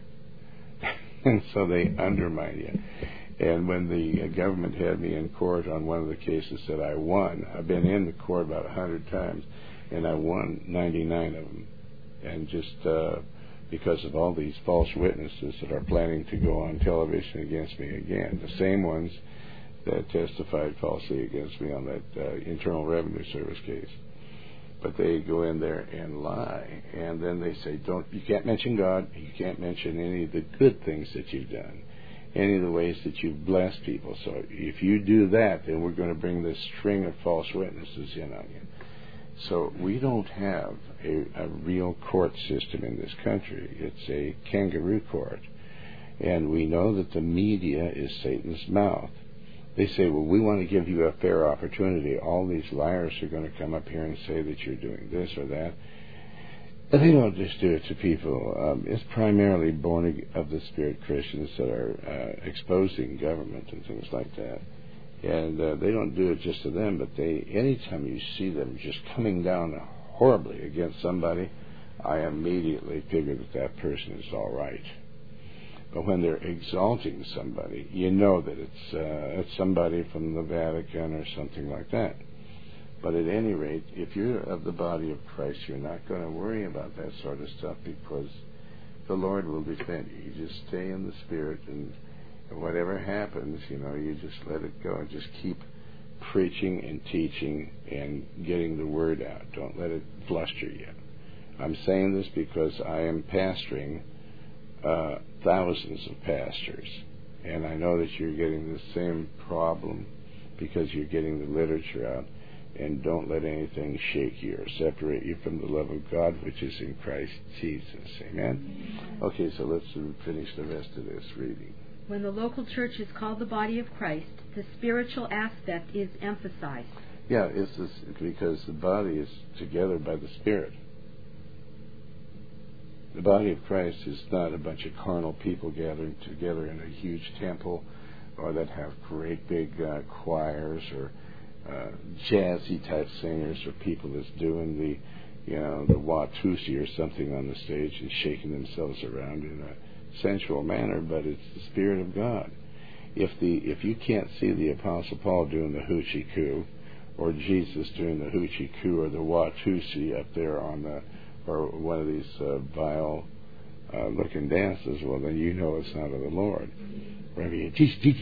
And so they undermine you. And when the government had me in court on one of the cases that I won, I've been in the court about a hundred times, and I won ninety-nine of them. And just uh, because of all these false witnesses that are planning to go on television against me again, the same ones that testified falsely against me on that uh, Internal Revenue Service case. But they go in there and lie, and then they say, "Don't you can't mention God. You can't mention any of the good things that you've done, any of the ways that you've blessed people. So if you do that, then we're going to bring this string of false witnesses in on you." So we don't have a, a real court system in this country. It's a kangaroo court, and we know that the media is Satan's mouth. They say, well, we want to give you a fair opportunity. All these liars are going to come up here and say that you're doing this or that. But they don't just do it to people. Um, it's primarily born of the Spirit Christians that are uh, exposing government and things like that. And uh, they don't do it just to them, but they, anytime you see them just coming down horribly against somebody, I immediately figure that that person is all right. But when they're exalting somebody, you know that it's, uh, it's somebody from the Vatican or something like that. But at any rate, if you're of the body of Christ, you're not going to worry about that sort of stuff because the Lord will defend you. You just stay in the Spirit, and whatever happens, you know, you just let it go and just keep preaching and teaching and getting the word out. Don't let it fluster you. I'm saying this because I am pastoring Uh, thousands of pastors, and I know that you're getting the same problem because you're getting the literature out. And don't let anything shake you or separate you from the love of God which is in Christ Jesus. Amen? Okay, so let's finish the rest of this reading. When the local church is called the body of Christ, the spiritual aspect is emphasized. Yeah, it's this, because the body is together by the Spirit. The body of Christ is not a bunch of carnal people gathering together in a huge temple, or that have great big uh, choirs or uh, jazzy type singers, or people that's doing the, you know, the Watusi or something on the stage and shaking themselves around in a sensual manner. But it's the Spirit of God. If the if you can't see the Apostle Paul doing the hoochie coo, or Jesus doing the hoochie coo, or the Watusi up there on the or one of these uh, vile uh, looking dances, well, then you know it's not of the Lord. Wherever you,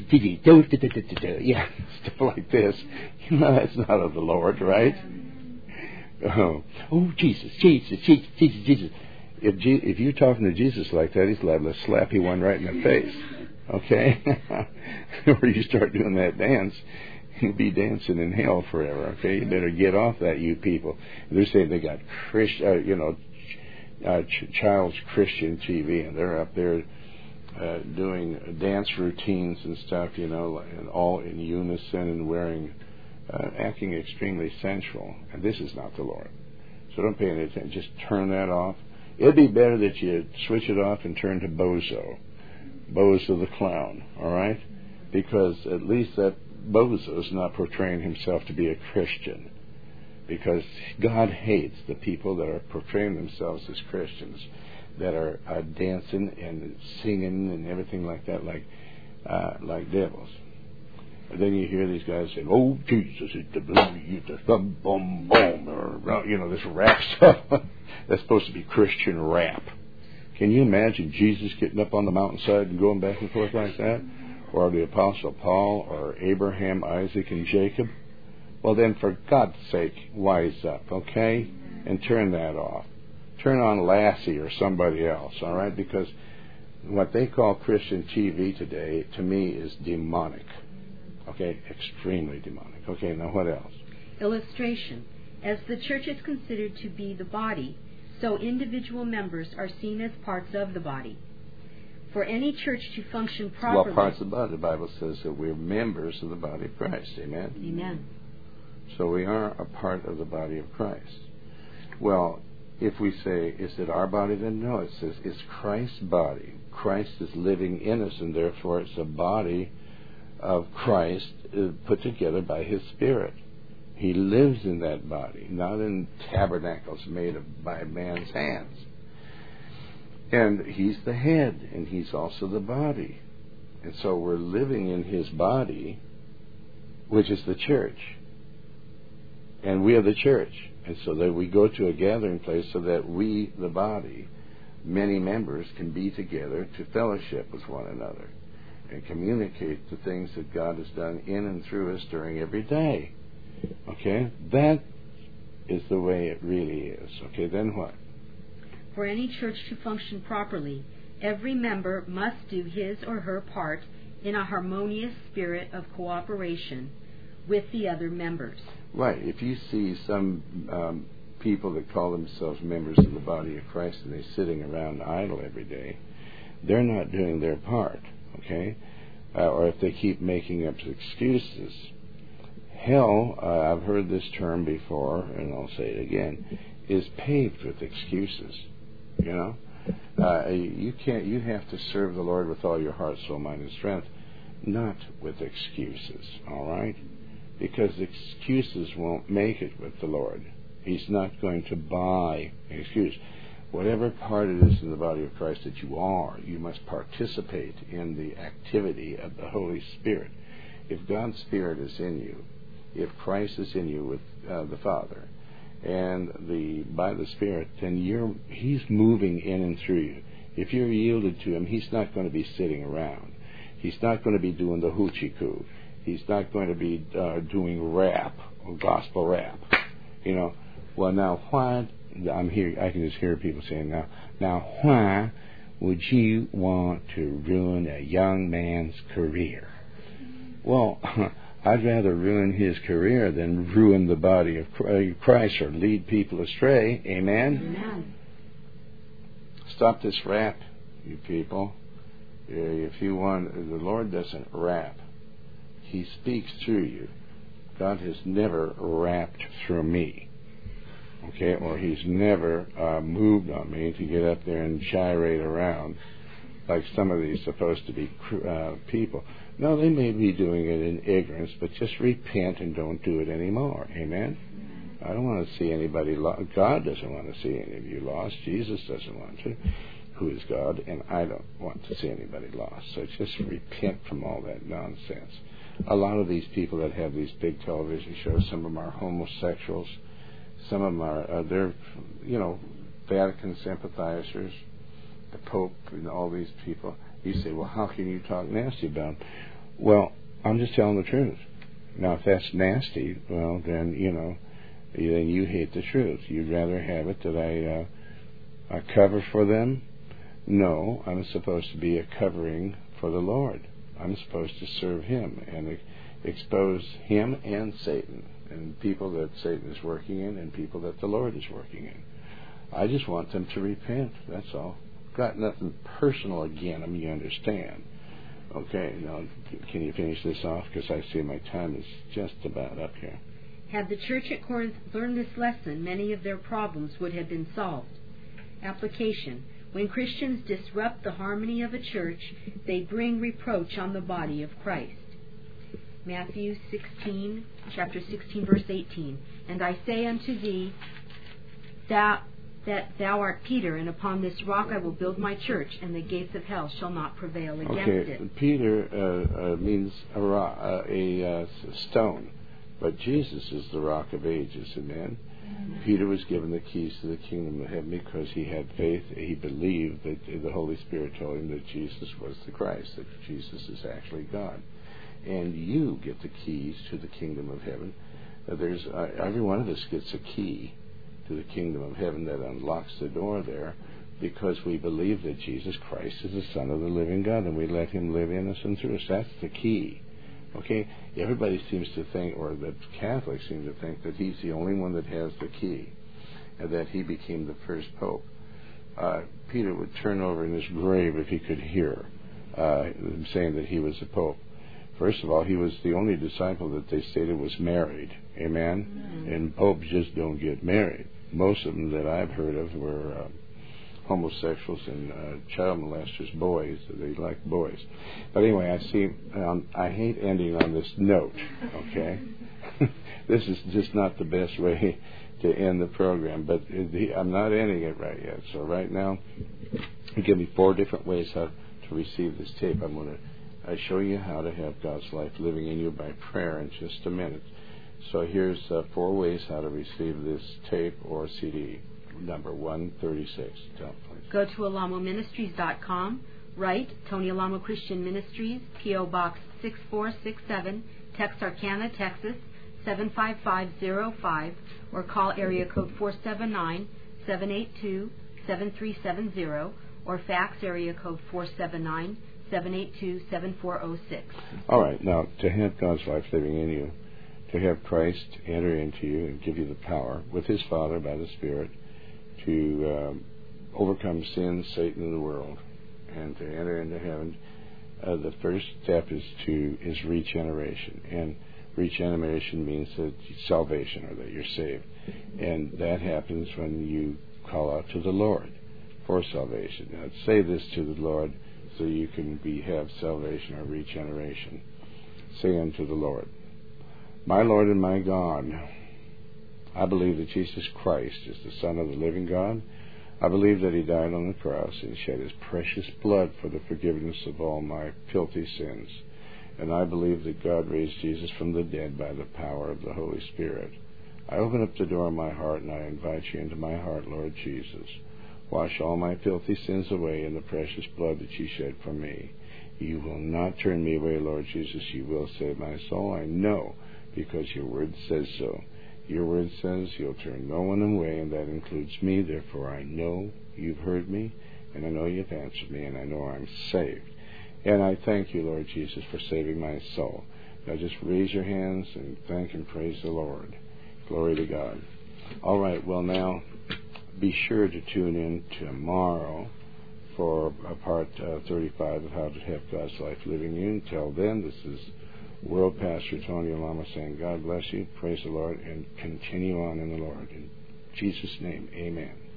yeah, stuff like this, you know that's not of the Lord, right? Oh, oh Jesus, Jesus, Jesus, Jesus, Jesus. If, G- if you're talking to Jesus like that, he's liable to slap you one right in the face, okay? Or you start doing that dance, you'll be dancing in hell forever, okay? You better get off that, you people. They're saying they got, Christ, uh, you know, uh, ch- child's Christian T V, and they're up there uh, doing dance routines and stuff, you know, and all in unison and wearing, uh, acting extremely sensual. And this is not the Lord. So don't pay any attention. Just turn that off. It'd be better that you switch it off and turn to Bozo. Bozo the clown, all right? Because at least that Bozo is not portraying himself to be a Christian, because God hates the people that are portraying themselves as Christians, that are uh, dancing and singing and everything like that, like uh, like devils. And then you hear these guys saying, "Oh Jesus, it's the the thumb boom boom," or you know, this rap stuff. That's supposed to be Christian rap. Can you imagine Jesus getting up on the mountainside and going back and forth like that? Or the Apostle Paul, or Abraham, Isaac, and Jacob? Well, then, for God's sake, wise up, okay? And turn that off. Turn on Lassie or somebody else, all right? Because what they call Christian T V today, to me, is demonic. Okay, extremely demonic. Okay, now what else? Illustration. As the church is considered to be the body, so individual members are seen as parts of the body. For any church to function properly... Well, parts of the body. The Bible says that we're members of the body of Christ. Amen? Amen. So we are a part of the body of Christ. Well, if we say, is it our body? Then no, it says it's Christ's body. Christ is living in us, and therefore it's a body of Christ uh, put together by His Spirit. He lives in that body, not in tabernacles made of, by man's hands. And He's the head, and He's also the body. And so we're living in His body, which is the church. And we are the church. And so that we go to a gathering place so that we, the body, many members, can be together to fellowship with one another and communicate the things that God has done in and through us during every day. Okay? That is the way it really is. Okay, then what? For any church to function properly, every member must do his or her part in a harmonious spirit of cooperation with the other members. Right. If you see some um, people that call themselves members of the body of Christ and they're sitting around idle every day, they're not doing their part. Okay? Uh, or if they keep making up excuses. Hell, uh, I've heard this term before, and I'll say it again, is paved with excuses. You know, uh, you can't. You have to serve the Lord with all your heart, soul, mind, and strength, not with excuses. All right, because excuses won't make it with the Lord. He's not going to buy an excuse. Whatever part it is in the body of Christ that you are, you must participate in the activity of the Holy Spirit. If God's Spirit is in you, if Christ is in you with uh, the Father, and the by the Spirit, then you're He's moving in and through you. If you're yielded to Him, He's not going to be sitting around. He's not going to be doing the hoochie coo. He's not going to be uh, doing rap or gospel rap. You know. Well, now why? I'm here. I can just hear people saying now. Now why would you want to ruin a young man's career? Well, I'd rather ruin his career than ruin the body of Christ or lead people astray. Amen? Amen. Stop this rap, you people. If you want, the Lord doesn't rap. He speaks through you. God has never rapped through me. Okay? Or He's never uh, moved on me to get up there and gyrate around like some of these supposed to be uh, people. No, they may be doing it in ignorance, but just repent and don't do it anymore. Amen? I don't want to see anybody lost. God doesn't want to see any of you lost. Jesus doesn't want to, who is God, and I don't want to see anybody lost. So just repent from all that nonsense. A lot of these people that have these big television shows, some of them are homosexuals. Some of them are, uh, they're, you know, Vatican sympathizers, the Pope, and all these people. You say, well, how can you talk nasty about them? Well, I'm just telling the truth. Now, if that's nasty, well, then, you know, then you hate the truth. You'd rather have it that I, uh, I cover for them? No, I'm supposed to be a covering for the Lord. I'm supposed to serve Him and expose Him and Satan, and people that Satan is working in and people that the Lord is working in. I just want them to repent, that's all. Got nothing personal against them, you understand. Okay, now, can you finish this off? Because I see my time is just about up here. Had the church at Corinth learned this lesson, many of their problems would have been solved. Application. When Christians disrupt the harmony of a church, they bring reproach on the body of Christ. Matthew sixteen, chapter sixteen, verse eighteen. And I say unto thee, thou, that thou art Peter, and upon this rock I will build my church, and the gates of hell shall not prevail against okay, it. Peter uh, uh, means a, rock, uh, a uh, stone, but Jesus is the rock of ages, amen? Mm-hmm. Peter was given the keys to the kingdom of heaven because he had faith. He believed that the Holy Spirit told him that Jesus was the Christ, that Jesus is actually God. And you get the keys to the kingdom of heaven. Uh, there's uh, every one of us gets a key to the kingdom of heaven that unlocks the door there, because we believe that Jesus Christ is the Son of the living God, and we let Him live in us and through us. That's the key. Okay? Everybody seems to think, or the Catholics seem to think, that he's the only one that has the key, and that he became the first pope. Uh, Peter would turn over in his grave if he could hear uh, them saying that he was the pope. First of all, he was the only disciple that they stated was married. Amen? Mm-hmm. And popes just don't get married. Most of them that I've heard of were uh, homosexuals and uh, child molesters, boys. They like boys. But anyway, I see. Um, I hate ending on this note. Okay, this is just not the best way to end the program. But the, I'm not ending it right yet. So right now, give me four different ways how to receive this tape. I'm going to uh, show you how to have God's life living in you by prayer in just a minute. So here's uh, four ways how to receive this tape or C D. Number one thirty-six. Tell, please. Go to alamo ministries dot com. Write Tony Alamo Christian Ministries, P O Box six four six seven, Texarkana, Texas seven five five zero five, or call area code four seven nine, seven eight two, seven three seven zero, or fax area code four seven nine, seven eight two, seven four zero six. All right. Now, to have God's life living in you, to have Christ enter into you and give you the power with His Father by the Spirit to um, overcome sin, Satan, and the world, and to enter into heaven, uh, the first step is to is regeneration. And regeneration means that salvation, or that you're saved. And that happens when you call out to the Lord for salvation. Now, say this to the Lord so you can be have salvation or regeneration. Say unto the Lord, my Lord and my God, I believe that Jesus Christ is the Son of the living God. I believe that He died on the cross and shed His precious blood for the forgiveness of all my filthy sins. And I believe that God raised Jesus from the dead by the power of the Holy Spirit. I open up the door of my heart and I invite you into my heart, Lord Jesus. Wash all my filthy sins away in the precious blood that you shed for me. You will not turn me away, Lord Jesus. You will save my soul. I know, because your word says so. Your word says you'll turn no one away, and that includes me. Therefore, I know you've heard me, and I know you've answered me, and I know I'm saved. And I thank you, Lord Jesus, for saving my soul. Now just raise your hands and thank and praise the Lord. Glory to God. All right, well now, be sure to tune in tomorrow for uh, part uh, thirty-five of How to Have God's Life Living in You. Until then, this is World Pastor Tony Alamo saying, God bless you, praise the Lord, and continue on in the Lord. In Jesus' name, amen.